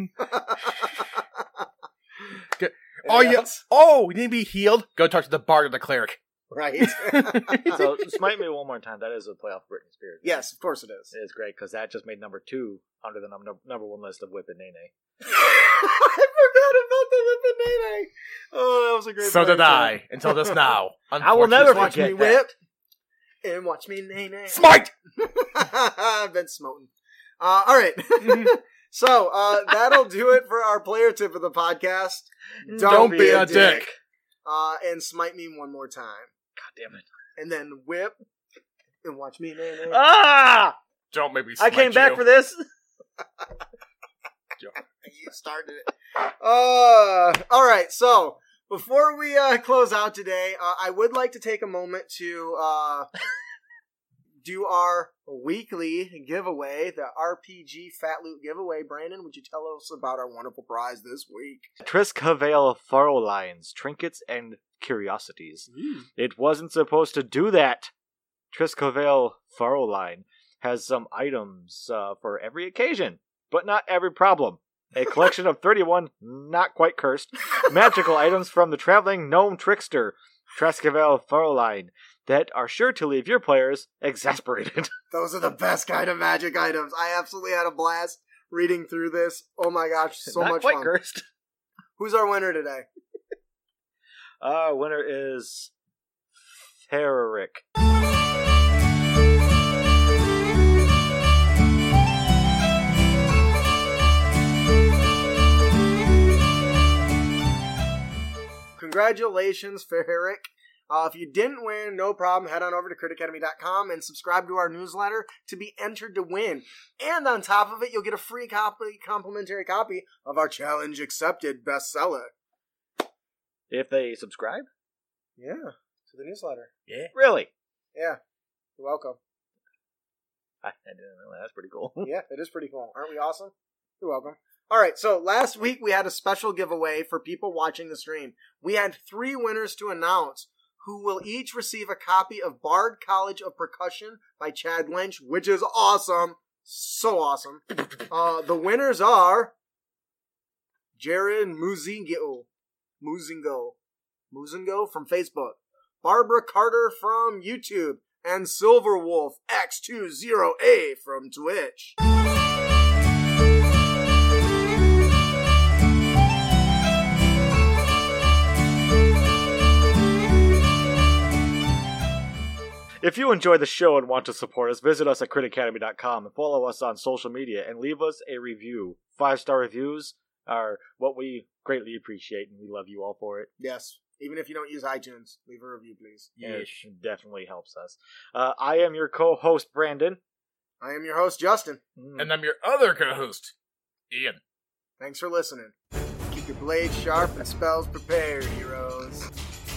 C: Okay. Oh, yes. Oh, you need to be healed? Go talk to the bard or the cleric.
B: Right.
D: So, smite me one more time. That is a playoff Britney Spears.
B: Yes, of course it is.
D: It is great, because that just made number two under the number, number one list of Whip and Nene.
B: I forgot about the Whip and Nene. Oh, that was a great
C: So did
B: player
C: I, until just now.
D: I will never
B: Watch
D: forget
B: me
D: that.
B: whip and watch me nay nay.
C: Smite!
B: I've been smoten. Uh, all right. So uh, that'll do it for our player tip of the podcast. Don't,
C: Don't
B: be,
C: be
B: a,
C: a
B: dick.
C: dick.
B: Uh, and smite me one more time.
D: God damn it.
B: And then whip and watch me nay nay.
D: Ah!
C: Don't make me
D: I
C: smite
D: came back
C: you.
D: for this.
B: You started it. Uh, all right. So before we uh, close out today, uh, I would like to take a moment to uh, do our weekly giveaway, the R P G Fat Loot giveaway. Brandon, would you tell us about our wonderful prize this week?
D: Triskavel Furrow Lines, Trinkets and Curiosities.
B: Mm.
D: It wasn't supposed to do that. Triskavel Furrow Line has some items uh, for every occasion, but not every problem. A collection of thirty-one, not quite cursed, magical items from the traveling gnome trickster, Triskavel Furrow Line, that are sure to leave your players exasperated.
B: Those are the best kind of magic items. I absolutely had a blast reading through this. Oh my gosh, so
D: not
B: much
D: quite
B: fun.
D: cursed.
B: Who's our winner today?
D: Our winner is Theric.
B: Congratulations, Ferric. Uh, if you didn't win, no problem. Head on over to crit academy dot com and subscribe to our newsletter to be entered to win. And on top of it, you'll get a free copy, complimentary copy of our challenge accepted bestseller.
D: If they subscribe?
B: Yeah, to the newsletter.
C: Yeah.
D: Really?
B: Yeah, you're welcome.
D: I, I didn't know that. That's pretty cool.
B: Yeah, it is pretty cool. Aren't we awesome? You're welcome. All right, so last week we had a special giveaway for people watching the stream. We had three winners to announce who will each receive a copy of Bard College of Percussion by Chad Lynch, which is awesome. So awesome. Uh, the winners are Jared Muzingo, Muzingo, Muzingo from Facebook, Barbara Carter from YouTube, and Silverwolf X twenty A from Twitch.
D: If you enjoy the show and want to support us, visit us at crit academy dot com and follow us on social media and leave us a review. Five-star reviews are what we greatly appreciate, and we love you all for it.
B: Yes, even if you don't use iTunes, leave a review, please.
D: It definitely helps us. Uh, I am your co-host, Brandon.
B: I am your host, Justin.
D: Mm.
C: And I'm your other co-host, Ian.
B: Thanks for listening. Keep your blades sharp and spells prepared, heroes.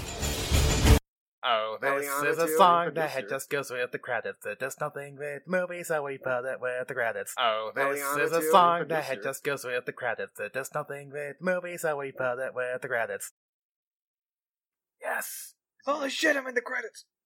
C: Oh, this
B: Eliana
C: is a
B: too,
C: song
B: producer.
C: that just goes with the credits. It does nothing with movies, so we put it with the credits. Oh, this
B: Eliana
C: is a
B: too,
C: song that
B: producer.
C: just goes with the credits. It does nothing with movies, so we put it with the credits. Yes.
D: Holy shit, I'm in the credits.